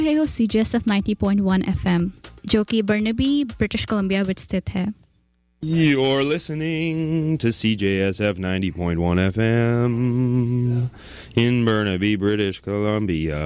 है वो CJSF 90.1 FM जो कि बर्नाबी ब्रिटिश कोलंबिया ਵਿੱਚ ਸਥਿਤ ਹੈ You're listening to CJSF 90.1 FM in Burnaby, British Columbia.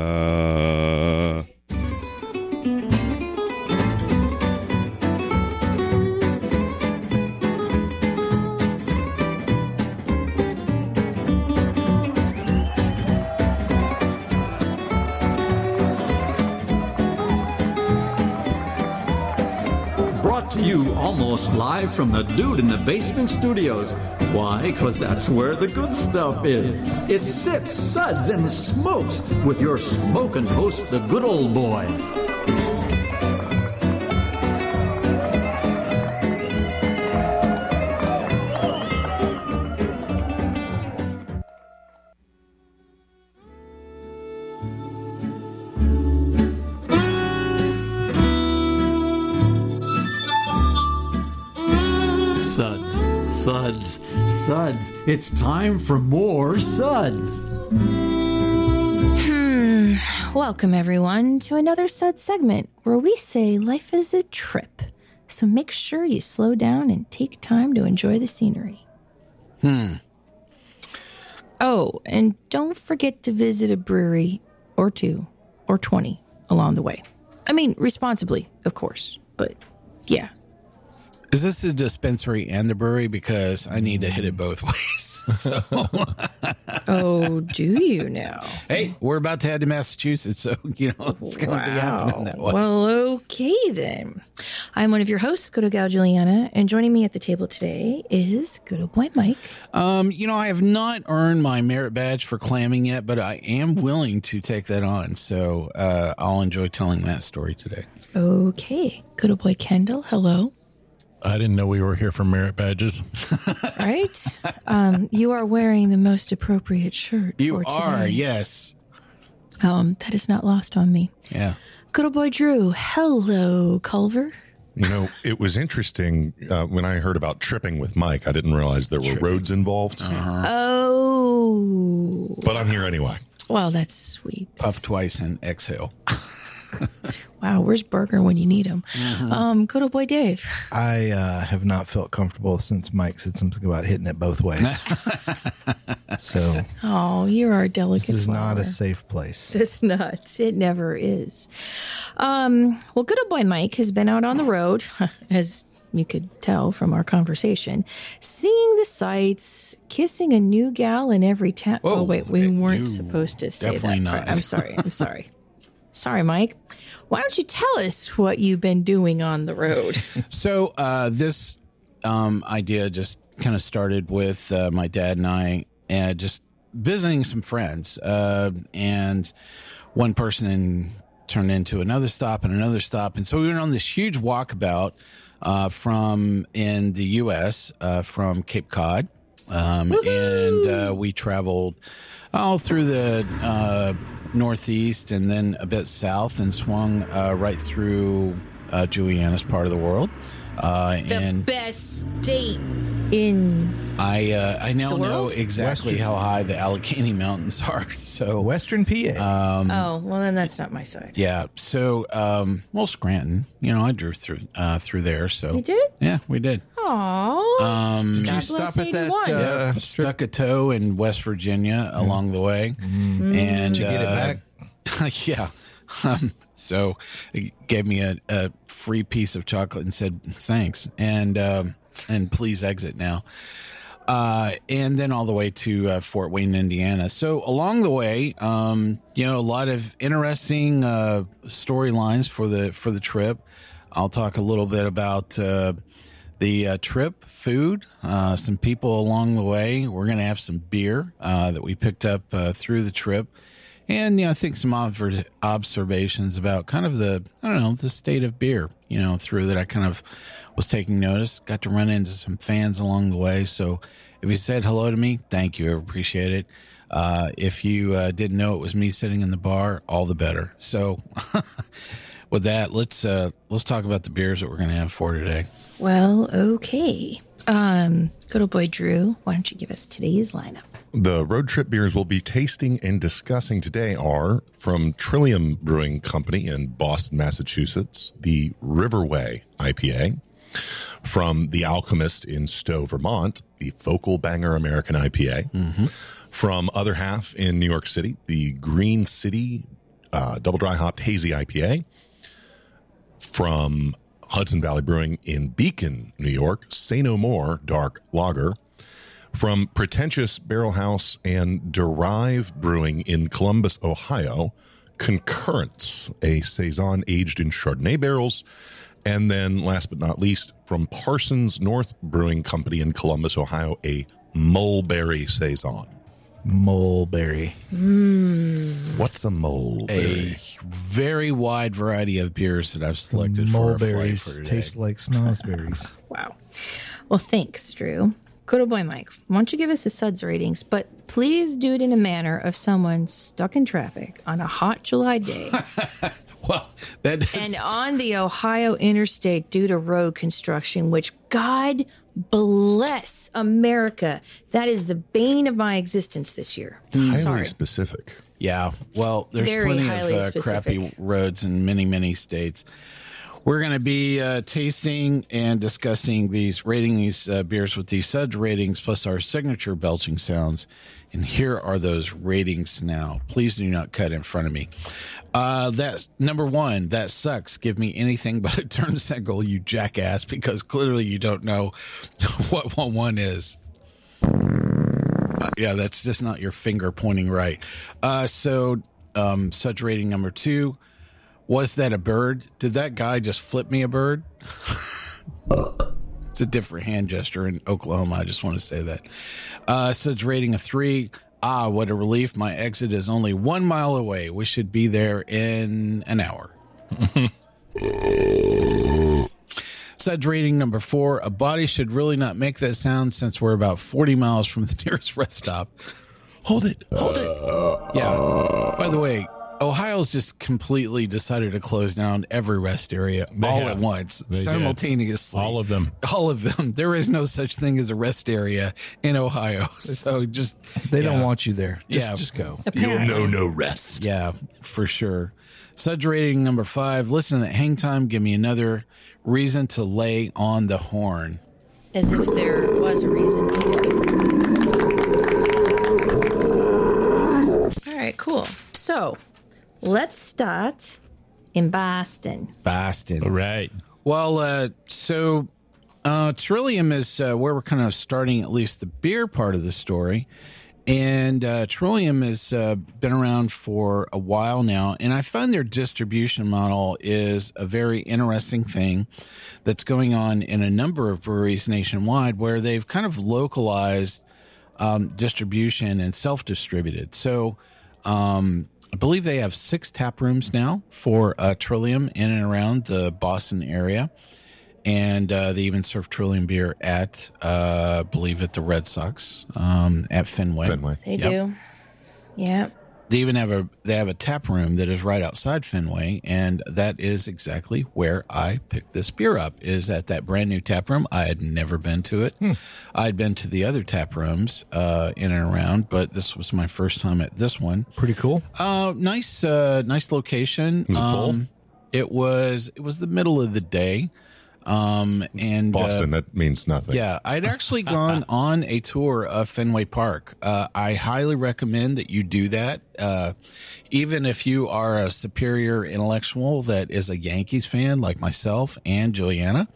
Almost live from the Dude in the Basement studios. Why? Because that's where the good stuff is. It's Sips, Suds, and Smokes with your smoking hosts, the good old boys. Suds. It's time for more Suds. Welcome, everyone, to another Suds segment where we say life is a trip. So make sure you slow down and take time to enjoy the scenery. Oh, and don't forget to visit a brewery or 2 or 20 along the way. I mean, responsibly, of course, but yeah. Is this the dispensary and the brewery? Because I need to hit it both ways. So. Oh, do you now? Hey, we're about to head to Massachusetts, so, it's going to be happening that way. Well, okay, then. I'm one of your hosts, Good Old Gal Juliana, and joining me at the table today is Good Old Boy Mike. I have not earned my merit badge for clamming yet, but I am willing to take that on, so I'll enjoy telling that story today. Okay. Good Old Boy Kendall, hello. I didn't know we were here for merit badges. Right? You are wearing the most appropriate shirt. You for today. are, yes. That is not lost on me. Yeah. Good old boy Drew. Hello, Culver. It was interesting when I heard about tripping with Mike. I didn't realize there were roads involved. Uh-huh. Oh. But I'm here anyway. Well, that's sweet. Puff twice and exhale. Wow, where's Burger when you need him? Mm-hmm. Good old boy Dave. I have not felt comfortable since Mike said something about hitting it both ways. So, oh, you're our delicate This is flower. not a safe place. It's not. It never is. Well, good old boy Mike has been out on the road, as you could tell from our conversation, seeing the sights, kissing a new gal in every town. Whoa, oh, wait, we weren't supposed to say definitely that. not. I'm sorry. Sorry, Mike. Why don't you tell us what you've been doing on the road? So this idea just kind of started with my dad and I just visiting some friends. And one person turned into another stop and another stop. And so we went on this huge walkabout from in the U.S., from Cape Cod. And we traveled all through the northeast and then a bit south and swung right through Juliana's part of the world. The best state in I now the know world? exactly how high the Allegheny Mountains are. So Western PA. oh, well, then that's not my side. yeah. So Scranton. I drove through there. So You did? Yeah, we did. Aw. Did you God stop bless at that 81. strip? Stuck a toe in West Virginia along the way, and Did you get it back? Yeah. So it gave me a free piece of chocolate and said thanks, and please exit now. And then all the way to Fort Wayne, Indiana. So along the way, a lot of interesting storylines for the trip. I'll talk a little bit about the trip, food, some people along the way. We're going to have some beer that we picked up through the trip. And, I think some observations about kind of the state of beer, through that I kind of was taking notice. Got to run into some fans along the way. So if you said hello to me, thank you. I appreciate it. If you didn't know it was me sitting in the bar, all the better. So with that, let's talk about the beers that we're going to have for today. Well, okay. Good old boy Drew, why don't you give us today's lineup? The road trip beers we'll be tasting and discussing today are from Trillium Brewing Company in Boston, Massachusetts, the Riverway IPA. From The Alchemist in Stowe, Vermont, the Focal Banger American IPA. From Other Half in New York City, the Green City Double Dry Hopped Hazy IPA. From Hudson Valley Brewing in Beacon, New York, Say No More Dark Lager. From Pretentious Barrel House and Derive Brewing in Columbus, Ohio, Concurrence, a Saison aged in Chardonnay barrels. And then, last but not least, from Parsons North Brewing Company in Columbus, Ohio, a Mulberry Saison. Mulberry. What's a mulberry? A very wide variety of beers that I've selected for our flight Mulberries for today. taste like snozzberries. Wow. Well, thanks, Drew. Good old boy, Mike. Why don't you give us the suds ratings, but please do it in a manner of someone stuck in traffic on a hot July day Well, that is, and on the Ohio interstate due to road construction, which God bless America. That is the bane of my existence this year. Highly Sorry. specific. yeah. Well, there's Very plenty highly of crappy specific. roads in many, many states. We're going to be tasting and discussing rating these beers with these suds ratings, plus our signature belching sounds. And here are those ratings now. Please do not cut in front of me. That's number one. That sucks. Give me anything but a turnsicle, you jackass, because clearly you don't know what 1-1 is. Yeah, that's just not your finger pointing right. So suds rating number 2. Was that a bird? Did that guy just flip me a bird? It's a different hand gesture in Oklahoma. I just want to say that. Suds rating a 3. Ah, what a relief. My exit is only 1 mile away. We should be there in an hour. Suds rating number 4. A body should really not make that sound since we're about 40 miles from the nearest rest stop. Hold it. Hold it. Yeah. By the way, Ohio's just completely decided to close down every rest area at once, simultaneously. All of them. All of them. There is no such thing as a rest area in Ohio. So just They don't want you there. Yeah. Just go. Apparently. no rest. yeah, for sure. Suds rating number 5. Listen to that hang time. Give me another reason to lay on the horn. As if there was a reason to do it. All right, cool. So let's start in Boston. Boston. All right. Well, so Trillium is where we're kind of starting at least the beer part of the story. And Trillium has been around for a while now. And I find their distribution model is a very interesting thing that's going on in a number of breweries nationwide where they've kind of localized distribution and self-distributed. So I believe they have 6 tap rooms now for Trillium in and around the Boston area. And they even serve Trillium beer at, I believe, at the Red Sox at Fenway. They do. Yeah. They even have a tap room that is right outside Fenway, and that is exactly where I picked this beer up. Is at that brand new tap room. I had never been to it. I'd been to the other tap rooms in and around, but this was my first time at this one. Pretty cool. Nice location. Was it full? It was the middle of the day. And Boston, that means nothing. yeah, I'd actually gone on a tour of Fenway Park. I highly recommend that you do that. Even if you are a superior intellectual that is a Yankees fan like myself and Juliana,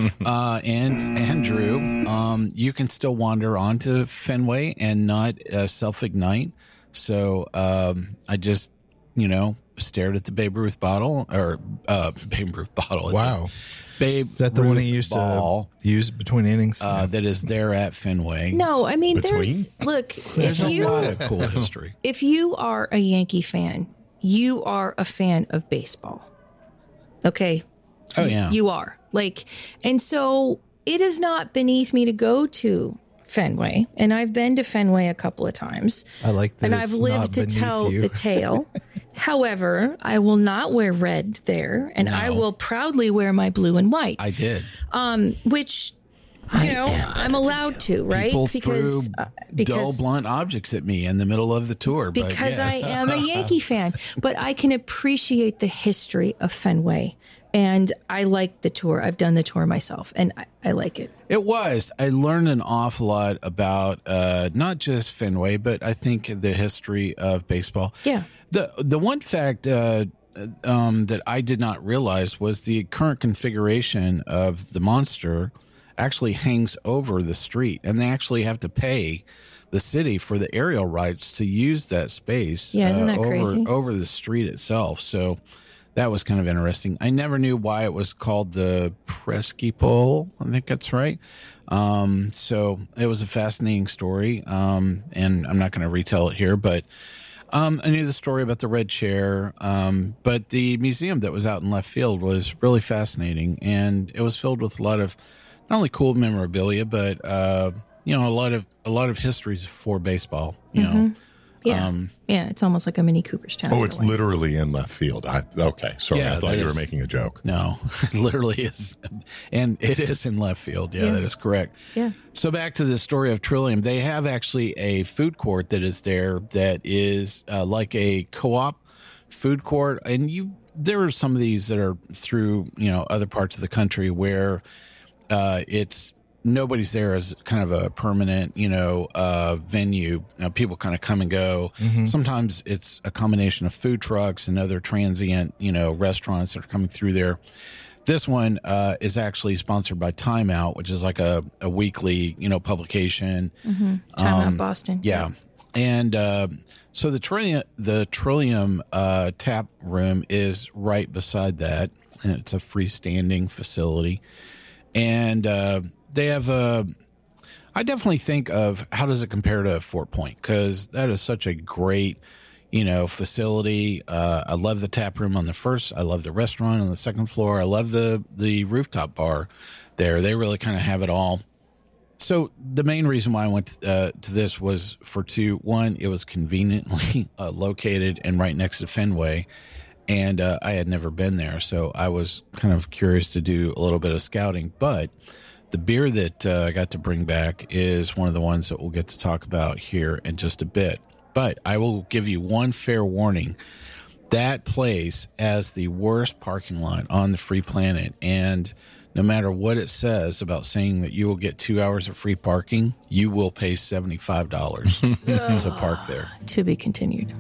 and Drew, you can still wander onto Fenway and not self-ignite. So, I just, stared at the Babe Ruth bottle Babe Ruth bottle. Wow. Babe Is that the Ruth one he used ball, to use between innings? that is there at Fenway. No, I mean, Between? There's a lot of cool history. if you are a Yankee fan, you are a fan of baseball. Okay. Oh yeah, You are. And so it is not beneath me to go to Fenway, and I've been to Fenway a couple of times. I like that. And it's I've not lived to beneath tell you. the tale. However, I will not wear red there, and I will proudly wear my blue and white. I did. Which I'm allowed to, right? People threw dull, blunt objects at me in the middle of the tour. Because yes. I am a Yankee fan. But I can appreciate the history of Fenway. And I like the tour. I've done the tour myself, and I like it. It was. I learned an awful lot about not just Fenway, but I think the history of baseball. Yeah. The one fact that I did not realize was the current configuration of the Monster actually hangs over the street, and they actually have to pay the city for the aerial rights to use that space. Yeah, isn't that crazy? Over the street itself. So that was kind of interesting. I never knew why it was called the Presky Pole. I think that's right. So it was a fascinating story, and I'm not going to retell it here, but I knew the story about the red chair, but the museum that was out in left field was really fascinating, and it was filled with a lot of not only cool memorabilia, but a lot of histories for baseball. You know, yeah, it's almost like a mini Cooperstown. Oh, it's literally in left field. Okay, sorry, Yeah, I thought that you were is- making a joke. No, it literally is, and it is in left field. Yeah, that is correct. Yeah. So back to the story of Trillium, they have actually a food court that is there that is like a co-op food court, and there are some of these that are through other parts of the country where it's nobody's there as kind of a permanent venue. People kind of come and go. Sometimes it's a combination of food trucks and other transient restaurants that are coming through there. This one is actually sponsored by Time Out, which is like a weekly publication. Time Out Boston. Yeah. And so the Trillium tap room is right beside that, and it's a freestanding facility. And they have I definitely think of how does it compare to Fort Point, because that is such a great facility. I love the tap room on the first. I love the restaurant on the second floor. I love the rooftop bar there. They really kind of have it all. So the main reason why I went to this was for two. One, it was conveniently located and right next to Fenway, and I had never been there, so I was kind of curious to do a little bit of scouting. But the beer that I got to bring back is one of the ones that we'll get to talk about here in just a bit. But I will give you one fair warning. That place has the worst parking lot on the free planet, and no matter what it says about saying that you will get 2 hours of free parking, you will pay $75 to park there. To be continued.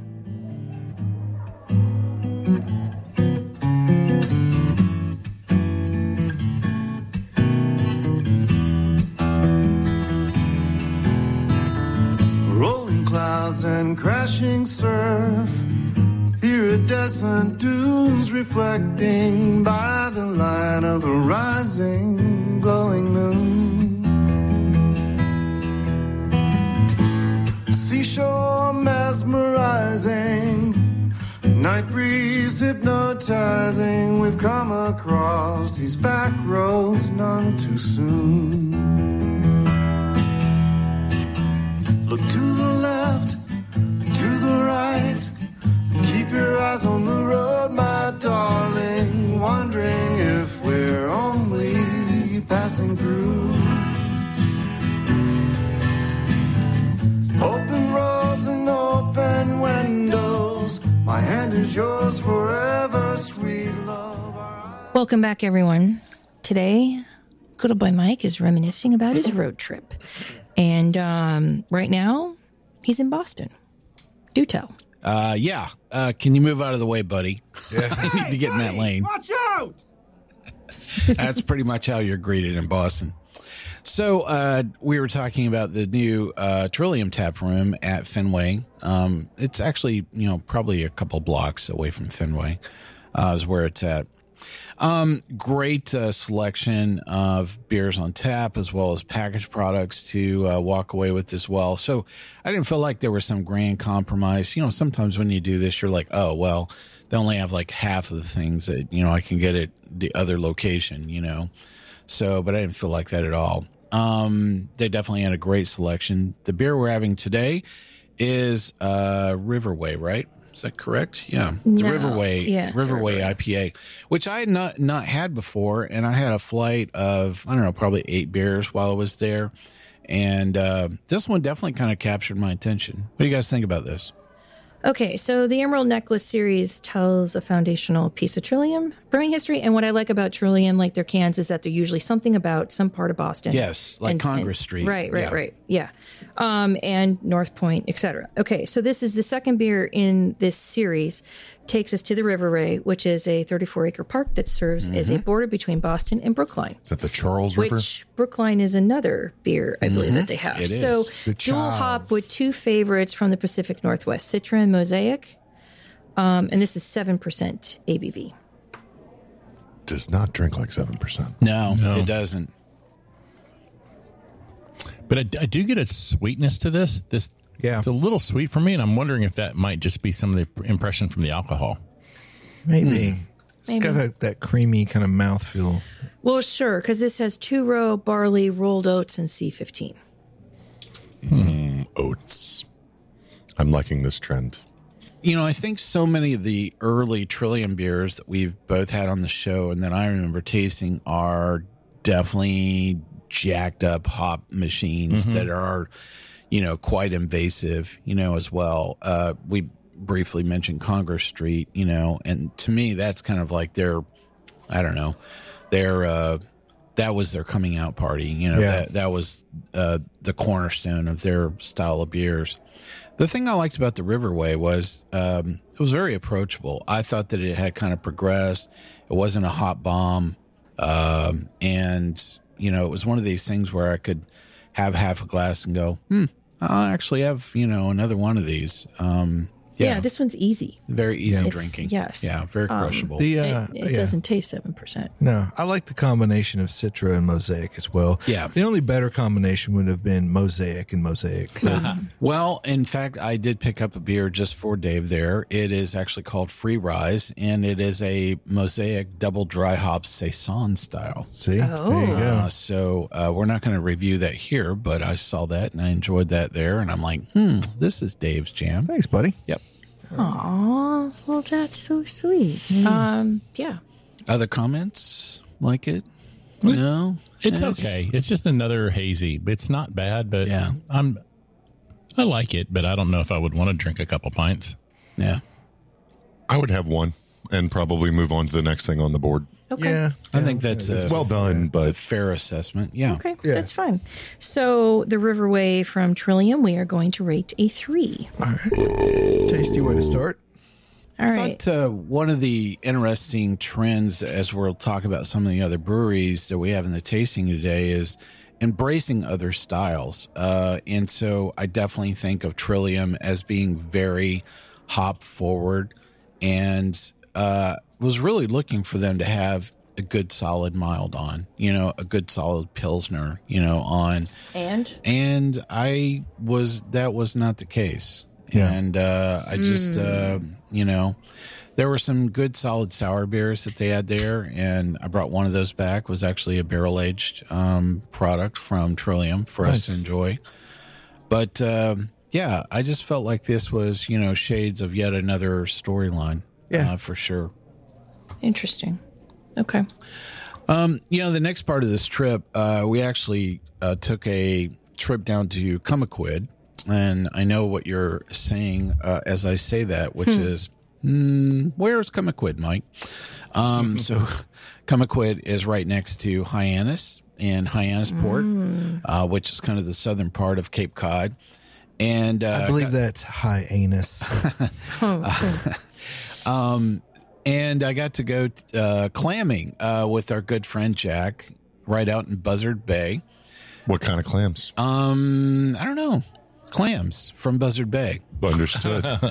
Rolling clouds and crashing surf, iridescent dunes reflecting by the light of a rising, glowing moon. Seashore mesmerizing, night breeze hypnotizing. We've come across these back roads none too soon. Look to the left, to the right. Keep your eyes on the road, my darling. Wondering if we're only passing through. Open roads and open windows. My hand is yours forever, sweet love. Welcome back, everyone. Today, Good Old Boy Mike is reminiscing about his road trip. And right now, he's in Boston. Do tell. Yeah. Can you move out of the way, buddy? Yeah. I need to get in that lane. Watch out! That's pretty much how you're greeted in Boston. So we were talking about the new Trillium tap room at Fenway. It's actually, probably a couple blocks away from Fenway is where it's at. Great selection of beers on tap as well as packaged products to walk away with as well. So I didn't feel like there was some grand compromise. Sometimes when you do this, you're like, oh, well, they only have like half of the things that, I can get at the other location, So, but I didn't feel like that at all. They definitely had a great selection. The beer we're having today is Riverway, right? Is that correct? Yeah. The No. Riverway, Yeah, it's Riverway IPA, which I had not had before. And I had a flight of, I don't know, probably 8 beers while I was there. And this one definitely kind of captured my attention. What do you guys think about this? Okay, so the Emerald Necklace series tells a foundational piece of Trillium brewing history. And what I like about Trillium, like their cans, is that they're usually something about some part of Boston. Yes, like Congress Street. Right. Yeah. And North Point, etc. Okay, so this is the second beer in this series. Takes us to the Riverway, which is a 34-acre park that serves as a border between Boston and Brookline. Is that the Charles River? Which Brookline is another beer, I believe, that they have. It is. So The dual hop Charles. with 2 favorites from the Pacific Northwest, Citra and Mosaic. And this is 7% ABV. Does not drink like 7%. No, No. it doesn't. But I do get a sweetness to this. Yeah. It's a little sweet for me, and I'm wondering if that might just be some of the impression from the alcohol. Maybe. It's Maybe. got that creamy kind of mouthfeel. Well, sure, because this has 2-row barley, rolled oats, and C15. Oats. I'm liking this trend. You know, I think so many of the early Trillium beers that we've both had on the show and that I remember tasting are definitely jacked up hop machines that are, you know, quite invasive, you know, as well. We briefly mentioned Congress Street, you know, and to me, that's kind of like their, I don't know, their, that was their coming out party, you know, Yeah. that was the cornerstone of their style of beers. The thing I liked about the Riverway was it was very approachable. I thought that it had kind of progressed. It wasn't a hot bomb. And, you know, it was one of these things where I could have half a glass and go, I'll actually have, you know, another one of these. Yeah, this one's easy. very easy It's- drinking. yes. Yeah, very crushable. The It yeah. doesn't taste 7%. No, I like the combination of Citra and Mosaic as well. Yeah. The only better combination would have been Mosaic and Mosaic. Well, in fact, I did pick up a beer just for Dave there. It is actually called Free Rise, and it is a Mosaic double dry hop Saison style. See? There you go. So we're not going to review that here, but I saw that and I enjoyed that there. And I'm like, this is Dave's jam. Thanks, buddy. Yep. Aw, well, that's so sweet. Yeah. Other comments like it? No? It's okay. It's just another hazy. It's not bad, but Yeah. I like it, but I don't know if I would want to drink a couple pints. Yeah. I would have one and probably move on to the next thing on the board. Okay. Yeah. I think that's It's well done, it's a but fair assessment. Yeah. Okay, Yeah. that's fine. So the Riverway from Trillium, we are going to rate a 3. Tasty way to start. All I right. thought one of the interesting trends, as we'll talk about some of the other breweries that we have in the tasting today, is embracing other styles. And so I definitely think of Trillium as being very hop forward, and was really looking for them to have a good solid mild on, you know, a good solid Pilsner, you know, on. And That was not the case. Yeah. And I just, you know, there were some good solid sour beers that they had there. And I brought one of those back. It was actually a barrel aged product from Trillium for us to enjoy. But yeah, I just felt like this was, you know, shades of yet another storyline. Yeah. For sure. interesting. Okay. You know, the next part of this trip, we actually took a trip down to Cummaquid, and I know what you're saying as I say that, which is, where's Cummaquid, Mike? So Cummaquid is right next to Hyannis and Hyannisport, which is kind of the southern part of Cape Cod. And I believe that's high anus. And I got to go clamming with our good friend Jack right out in Buzzard Bay. what kind of clams? I don't know. Clams from Buzzard Bay. Understood.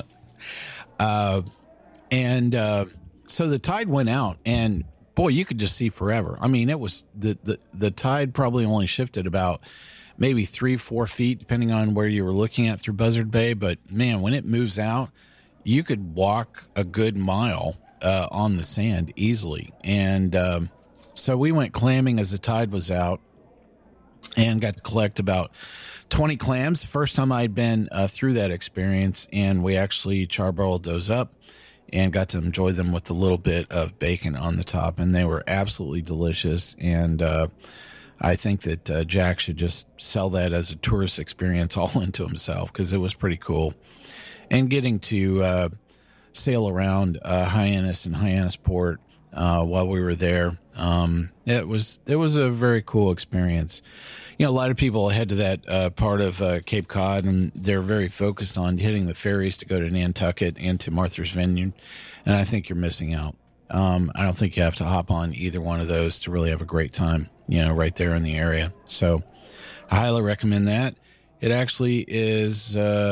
And so the tide went out, and boy, you could just see forever. I mean, it was the tide probably only shifted about maybe 3-4 feet, depending on where you were looking at through Buzzard Bay. But man, when it moves out, you could walk a good mile on the sand easily. And so we went clamming as the tide was out and got to collect about 20 clams. First time I'd been through that experience, and we actually charbroiled those up and got to enjoy them with a little bit of bacon on the top, and they were absolutely delicious. And I think that Jack should just sell that as a tourist experience all into himself, because it was pretty cool. And getting to sail around Hyannis and Hyannisport while we were there, it was a very cool experience. You know, a lot of people head to that part of Cape Cod, and they're very focused on hitting the ferries to go to Nantucket and to Martha's Vineyard, and I think you're missing out. I don't think you have to hop on either one of those to really have a great time, you know, right there in the area. So I highly recommend that. It actually is,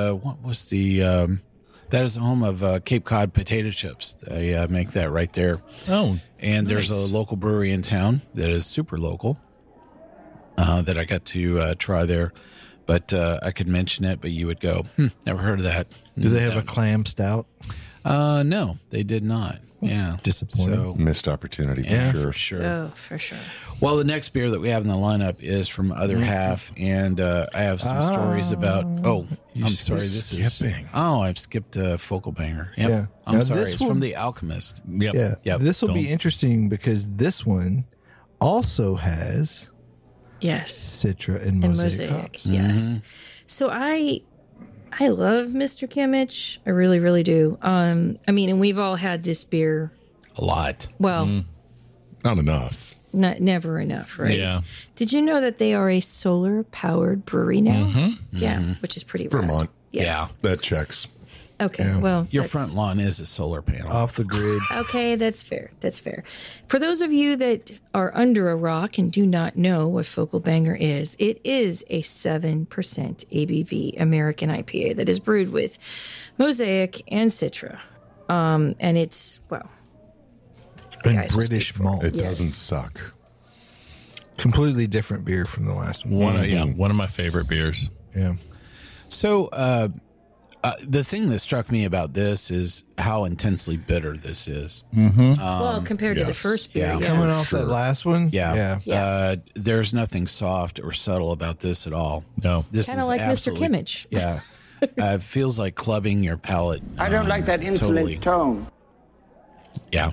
that is the home of Cape Cod potato chips. They make that right there. Oh, and there's a local brewery in town that is super local that I got to try there. But I could mention it, but you would go, never heard of that. Do they have a clam stout? No, they did not. That's disappointing. So, Missed opportunity for sure. Oh, for sure. Well, the next beer that we have in the lineup is from Other Half, and I have some stories about. Oh, I'm sorry. This skipping. I've skipped Focal Banger. Yep. Yeah. I'm Now sorry. this It's one- from The Alchemist. yep. Yeah. Yep. This will be Don't- interesting because this one also has Yes. Citra and And Mosaic. Mosaic. hops. Yes. So I love Mr. Kimmich. I really, really do. I mean, and we've all had this beer. A lot. Well, Not enough. never enough, right? Yeah. Did you know that they are a solar powered brewery now? Yeah, which is pretty rad. Vermont. Yeah. That checks. Okay, well, Your that's- front lawn is a solar panel. Off the grid. Okay, that's fair. That's fair. For those of you that are under a rock and do not know what Focal Banger is, it is a 7% ABV American IPA that is brewed with Mosaic and Citra. And it's, well, the And guys will British speak for it. malt. It Yes. doesn't suck. Completely different beer from the last one. One of my favorite beers. Yeah. So, the thing that struck me about this is how intensely bitter this is. Well, compared to the yes. first beer, Yeah. yeah. Coming off that last one. Yeah. Yeah. There's nothing soft or subtle about this at all. No. This Kind of is like Mr. absolutely- Kimmich. Yeah. It feels like clubbing your palate. I don't like that insolent totally. tone. Yeah.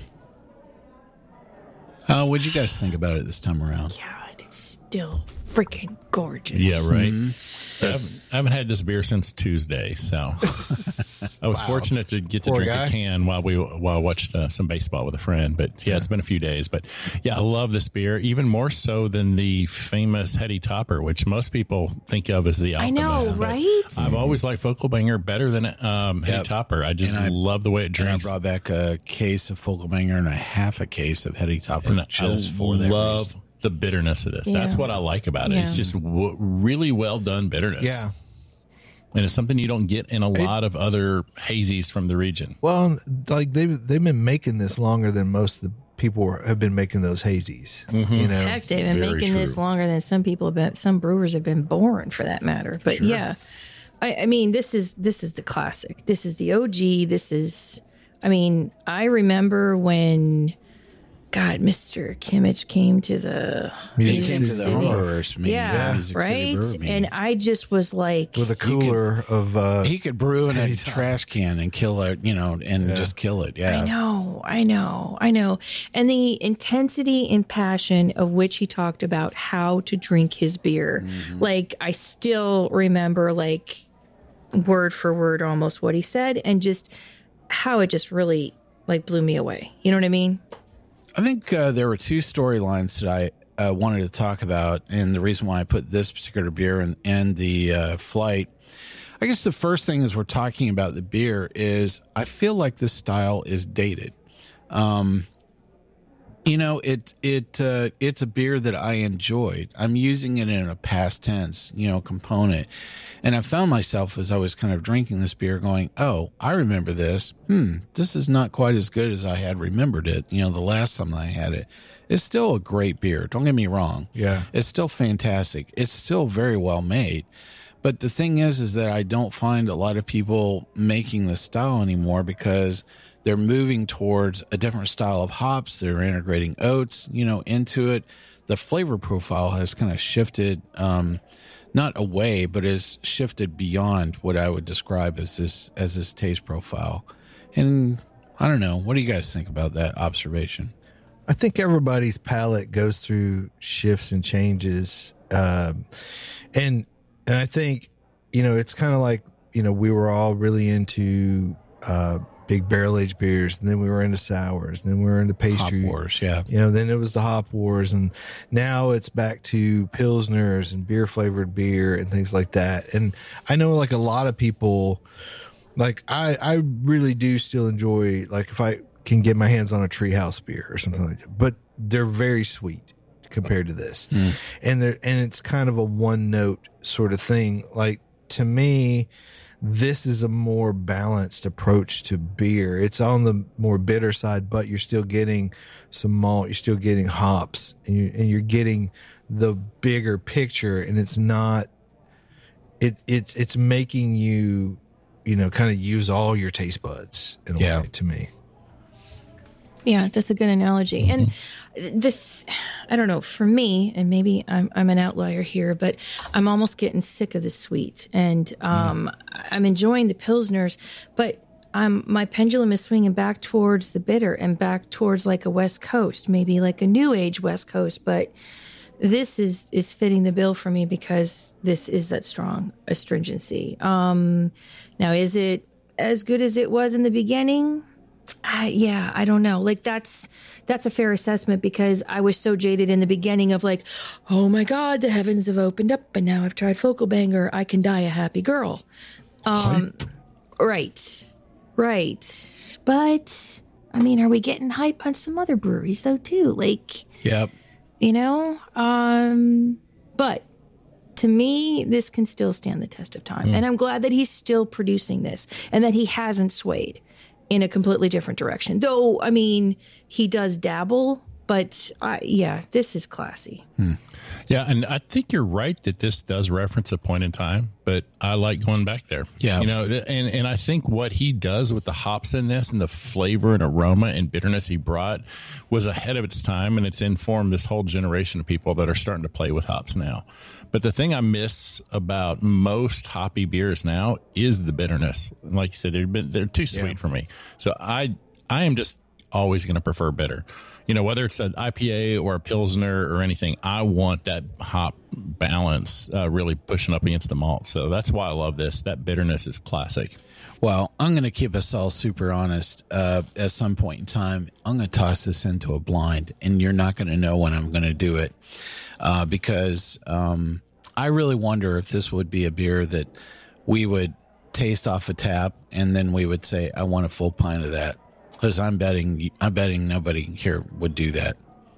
What'd you guys think about it this time around? God, it's still freaking gorgeous. Yeah, right. I haven't had this beer since Tuesday, so I was fortunate to get to Poor drink guy. a can while I watched some baseball with a friend. But yeah, it's been a few days. But yeah, I love this beer even more so than the famous Heady Topper, which most people think of as the I Alchemist. know, but right? I've always liked Focal Banger better than Heady Topper. I just And I- love the way it And I drinks. brought back a case of Focal Banger and a half a case of Heady Topper And just I for that love reason. the bitterness of this. Yeah. That's what I like about it. It's Yeah. just really well done bitterness. Yeah. And it's something you don't get in a lot of other hazies from the region. Well, like they've been making this longer than most of the people have been making those hazies. You know. Heck, they've been Very making this true. longer than some people have been, some brewers have been born for that matter. But yeah, I mean, this is the classic. This is the OG. This is, I mean, I remember when, God, Mr. Kimmich came to the Music Came to City. the homeowners meeting, yeah, Music City right. Brewer meeting. And I just was like, With a cooler of He could brew in a Heady Topper. trash can and kill it, and just kill it. Yeah. I know. And the intensity and passion of which he talked about how to drink his beer. Like, I still remember, like, word for word almost what he said, and just how it just really, like, blew me away. You know what I mean? I think there were two storylines that I wanted to talk about, and the reason why I put this particular beer and the flight. I guess the first thing as we're talking about the beer is I feel like this style is dated. It's a beer that I enjoyed. I'm using it in a past tense, component. And I found myself as I was kind of drinking this beer going, oh, I remember this. This is not quite as good as I had remembered it, the last time I had it. It's still a great beer. Don't get me wrong. Yeah. It's still fantastic. It's still very well made. But the thing is that I don't find a lot of people making this style anymore because they're moving towards a different style of hops. They're integrating oats, into it. The flavor profile has kind of shifted, not away, but has shifted beyond what I would describe as this taste profile. And I don't know. What do you guys think about that observation? I think everybody's palate goes through shifts and changes. And I think, it's kind of like, we were all really into big barrel-aged beers, and then we were into sours, and then we were into pastry. Hop wars, yeah. Then it was the hop wars, and now it's back to pilsners and beer-flavored beer and things like that. And I know, like, a lot of people, like, I really do still enjoy, like, if I can get my hands on a Treehouse beer or something like that, but they're very sweet compared to this. And it's kind of a one-note sort of thing. Like, to me, this is a more balanced approach to beer. It's on the more bitter side, but you're still getting some malt, you're still getting hops, and you're getting the bigger picture. And it's not, it's making you, kind of use all your taste buds in a way, to me. Yeah, that's a good analogy. And I don't know, for me, and maybe I'm an outlier here, but I'm almost getting sick of the sweet. And I'm enjoying the Pilsners, but my pendulum is swinging back towards the bitter and back towards like a West Coast, maybe like a new age West Coast. But this is fitting the bill for me because this is that strong astringency. Now, is it as good as it was in the beginning? I don't know. Like that's a fair assessment because I was so jaded in the beginning of like, oh my God, the heavens have opened up and now I've tried Focal Banger. I can die a happy girl. Right. But I mean, are we getting hype on some other breweries though too? Like, yep. But to me, this can still stand the test of time. And I'm glad that he's still producing this and that he hasn't swayed in a completely different direction. Though, I mean, he does dabble, but this is classy. Yeah, and I think you're right that this does reference a point in time, but I like going back there. Yeah. And I think what he does with the hops in this and the flavor and aroma and bitterness he brought was ahead of its time, and it's informed this whole generation of people that are starting to play with hops now. But the thing I miss about most hoppy beers now is the bitterness. Like you said, they're too sweet for me. So I am just always going to prefer bitter. Whether it's an IPA or a Pilsner or anything, I want that hop balance really pushing up against the malt. So that's why I love this. That bitterness is classic. Well, I'm going to keep us all super honest. At some point in time, I'm going to toss this into a blind, and you're not going to know when I'm going to do it because I really wonder if this would be a beer that we would taste off a tap, and then we would say, I want a full pint of that. Because I'm betting nobody here would do that,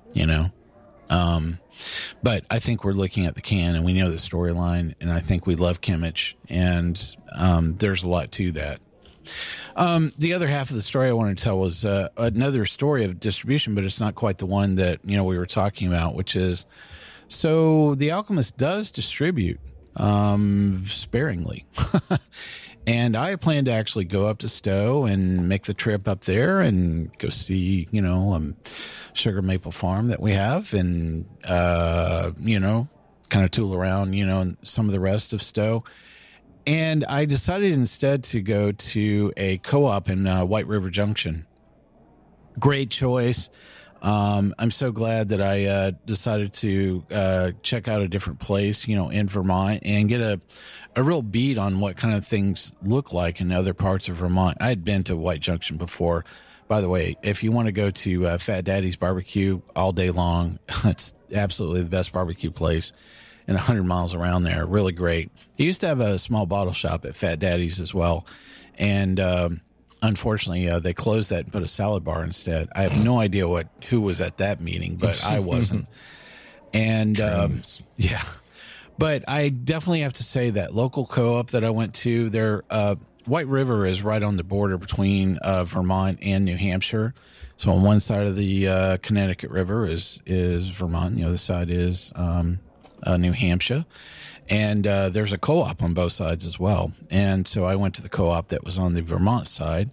But I think we're looking at the can and we know the storyline, and I think we love Kimmich, and there's a lot to that. The other half of the story I wanted to tell was another story of distribution, but it's not quite the one that we were talking about, which is so The Alchemist does distribute sparingly. And I plan to actually go up to Stowe and make the trip up there and go see, Sugar Maple Farm that we have and, kind of tool around, some of the rest of Stowe. And I decided instead to go to a co-op in White River Junction. Great choice. I'm so glad that I decided to check out a different place, in Vermont and get a real beat on what kind of things look like in other parts of Vermont. I had been to White Junction before. By the way, if you want to go to Fat Daddy's Barbecue all day long, it's absolutely the best barbecue place in 100 miles around there. Really great. He used to have a small bottle shop at Fat Daddy's as well. And unfortunately, they closed that and put a salad bar instead. I have no idea who was at that meeting, but I wasn't. And yeah. But I definitely have to say that local co-op that I went to, their White River is right on the border between Vermont and New Hampshire. So on one side of the Connecticut River is Vermont. The other side is New Hampshire. And there's a co-op on both sides as well. And so I went to the co-op that was on the Vermont side.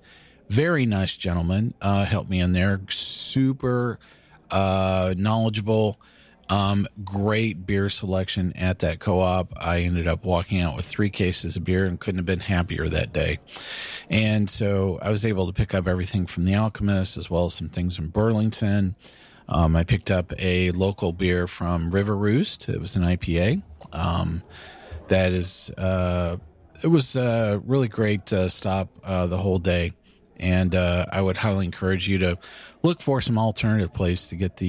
Very nice gentleman helped me in there. Super knowledgeable. Great beer selection at that co-op. I ended up walking out with 3 cases of beer and couldn't have been happier that day. And so I was able to pick up everything from the Alchemist as well as some things from Burlington. I picked up a local beer from River Roost. It was an IPA. That is, it was a really great stop the whole day. And I would highly encourage you to look for some alternative place to get the